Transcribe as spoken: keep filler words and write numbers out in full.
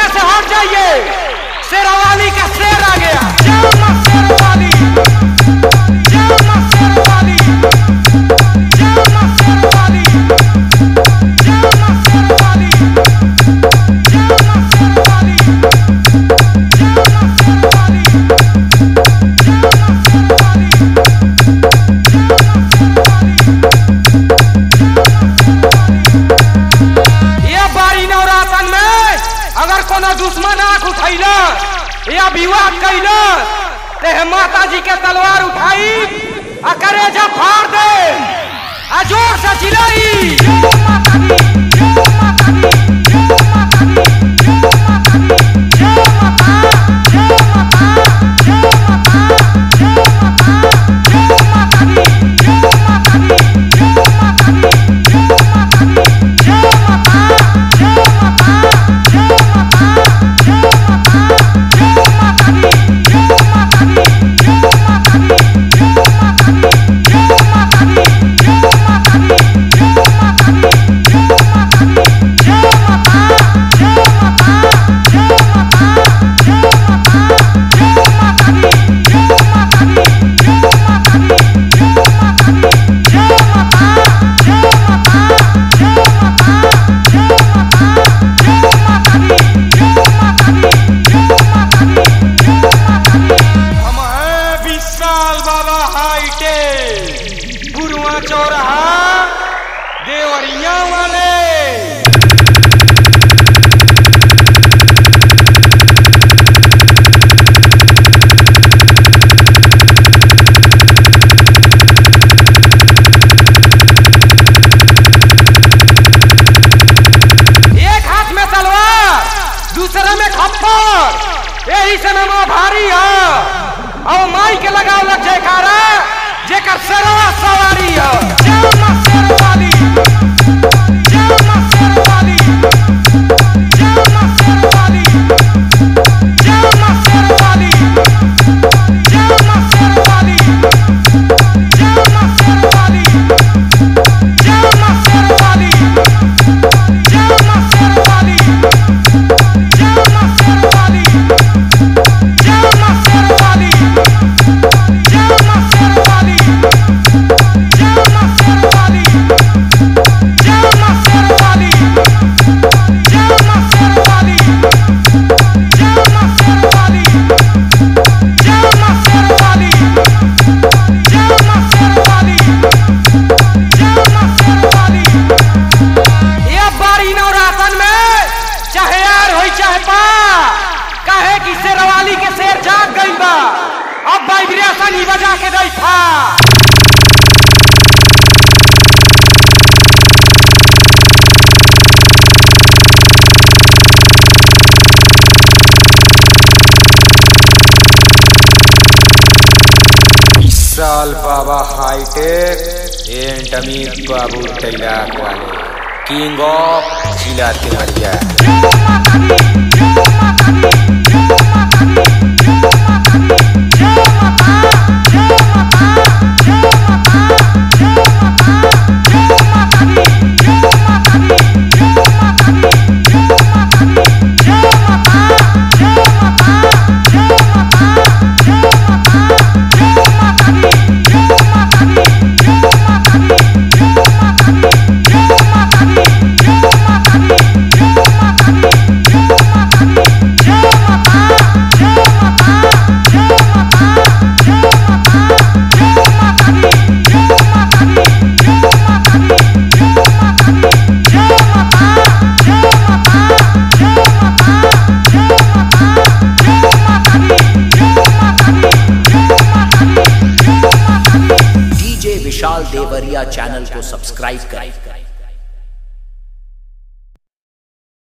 रास्ते से हट जाइए, शेरवाली का शेर आ गया। जय मां शेरवाली, जय मां शेरवाली, जय मां शेरवाली, जय मां शेरवाली, जय मां शेरवाली, जय मां शेरवाली, जय मां शेरवाली, जय मां शेरवाली। ये बारी नवरातन में अगर कोनो दुश्मन आंख उठैला या विवाद कैला ते माता जी के तलवार उठाई आ करेजा फाड़ दे आ जोर से चिल्लाई जय माता दी, जय माता दी, जय माता दी, जय माता दी, जय माता, जय माता, जय माता, जय माता, जय माता दी, जय माता दी, जय माता दी, जय माता दी, जय माता, जय माता, जय माता, जय माता, जय माता दी, जय माता दी, जय माता दी, जय माता दी, जय माता दी, जय माता दी, जय माता दी, जय माता दी, जय माता, जय माता, जय माता, जय माता, जय माता दी, जय माता दी, जय माता दी, जय माता दी, जय माता, जय माता, जय माता, जय माता, जय माता दी, जय माता दी, जय माता दी, जय माता दी। हम हैं विशाल बाबा हाईटेक, गुरुआ चौराहा देवरिया वाले। एक हाथ में तलवार, दूसरे में खप्पर, यही से नमा भारी है और माई के लगाव लग जयकारा जेकर शेरवा सवारी है। जय मां शेरवाली, जय मां शेरवाली, जय मां शेरवाली, जय मां शेरवाली, जय मां शेरवाली, जय मां शेरवाली, जय मां शेरवाली, जय मां शेरवाली, जय मां शेरवाली, जय मां शेरवाली, जय मां शेरवाली, जय मां शेरवाली, जय मां शेरवाली, जय मां शेरवाली, जय मां शेरवाली, जय मां शेरवाली, जय मां शेरवाली, जय मां शेरवाली। ये बारी नवरातन में चाहे यार होई चाहे पा काहे कि शेरवाली के शेर जाग गई बा, अब वाइब्रेशन ही बजा के दई था। विशाल बाबा हाईटेक एंड अमित बाबू तैलाक वाले, किंग ऑफ जिला देवरिया। जय माता दी, जय माता दी, जय माता दी, जय माता दी, जय माता, जय माता, जय माता, जय माता, जय माता दी, जय माता दी, जय माता दी, जय माता दी, जय माता, जय माता, जय माता, जय माता, जय माता दी, जय माता दी, जय माता दी, जय माता दी, जय माता दी, जय माता दी, जय माता दी, जय माता दी, जय माता, जय माता, जय माता, जय माता, जय माता दी, जय माता दी, जय माता दी, जय माता दी, जय माता, जय माता, जय माता, जय माता, जय माता दी, जय माता दी, जय माता दी, जय माता दी। डीजे विशाल देवरिया चैनल को सब्सक्राइब करें।